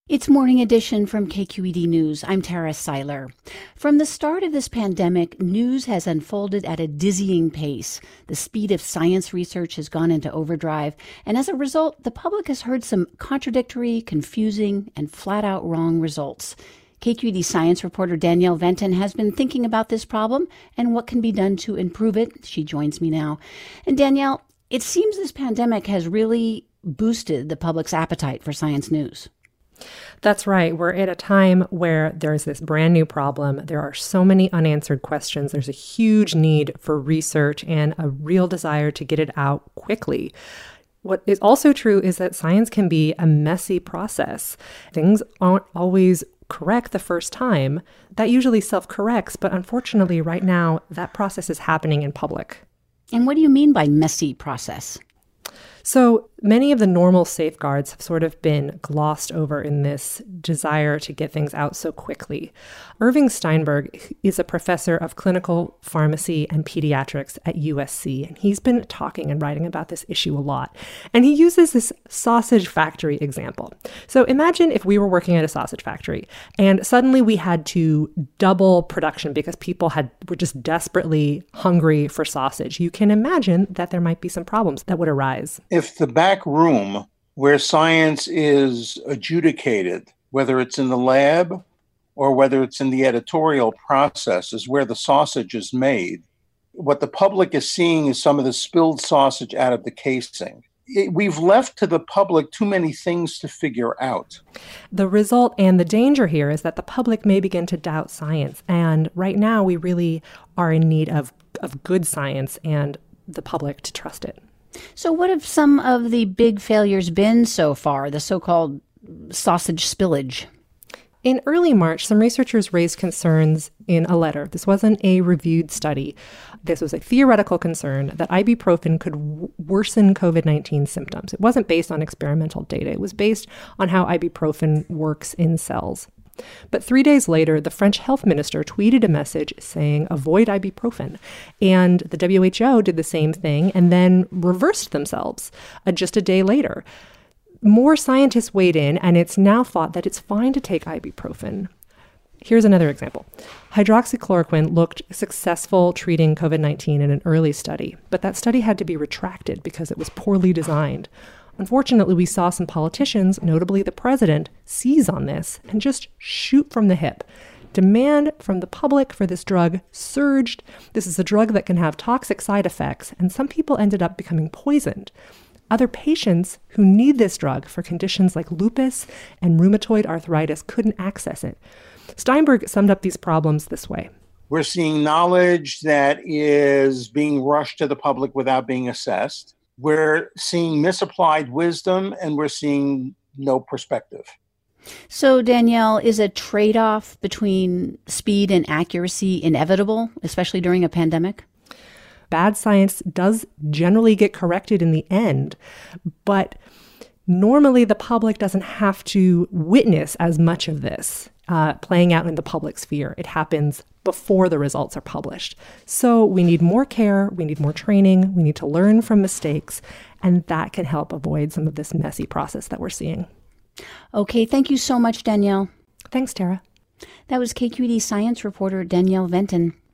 It's Morning Edition from KQED News. I'm Tara Seiler. From the start of this pandemic, news has unfolded at a dizzying pace. The speed of science research has gone into overdrive, and as a result, the public has heard some contradictory, confusing, and flat-out wrong results. KQED science reporter Danielle Venton has been thinking about this problem and what can be done to improve it. She joins me now. And Danielle, it seems this pandemic has really boosted the public's appetite for science news. That's right. We're at a time where there's this brand new problem. There are so many unanswered questions. There's a huge need for research and a real desire to get it out quickly. What is also true is that science can be a messy process. Things aren't always correct the first time. That usually self-corrects, but unfortunately right now that process is happening in public. And what do you mean by messy process? So many of the normal safeguards have sort of been glossed over in this desire to get things out so quickly. Irving Steinberg is a professor of clinical pharmacy and pediatrics at USC, and he's been talking and writing about this issue a lot. And he uses this sausage factory example. So imagine if we were working at a sausage factory and suddenly we had to double production because people were just desperately hungry for sausage. You can imagine that there might be some problems that would arise. If the back room where science is adjudicated, whether it's in the lab or whether it's in the editorial process, is where the sausage is made, what the public is seeing is some of the spilled sausage out of the casing. We've left to the public too many things to figure out. The result and the danger here is that the public may begin to doubt science. And right now, we really are in need of good science and the public to trust it. So what have some of the big failures been so far, the so-called sausage spillage? In early March, some researchers raised concerns in a letter. This wasn't a reviewed study. This was a theoretical concern that ibuprofen could worsen COVID-19 symptoms. It wasn't based on experimental data. It was based on how ibuprofen works in cells. But 3 days later, the French health minister tweeted a message saying, avoid ibuprofen. And the WHO did the same thing and then reversed themselves just a day later. More scientists weighed in, and it's now thought that it's fine to take ibuprofen. Here's another example. Hydroxychloroquine looked successful treating COVID-19 in an early study, but that study had to be retracted because it was poorly designed. Unfortunately, we saw some politicians, notably the president, seize on this and just shoot from the hip. Demand from the public for this drug surged. This is a drug that can have toxic side effects, and some people ended up becoming poisoned. Other patients who need this drug for conditions like lupus and rheumatoid arthritis couldn't access it. Steinberg summed up these problems this way. We're seeing knowledge that is being rushed to the public without being assessed. We're seeing misapplied wisdom, and we're seeing no perspective. So, Danielle, is a trade-off between speed and accuracy inevitable, especially during a pandemic? Bad science does generally get corrected in the end, but normally the public doesn't have to witness as much of this playing out in the public sphere. It happens before the results are published. So we need more care, we need more training, we need to learn from mistakes, and that can help avoid some of this messy process that we're seeing. Okay, thank you so much, Danielle. Thanks, Tara. That was KQED science reporter Danielle Venton.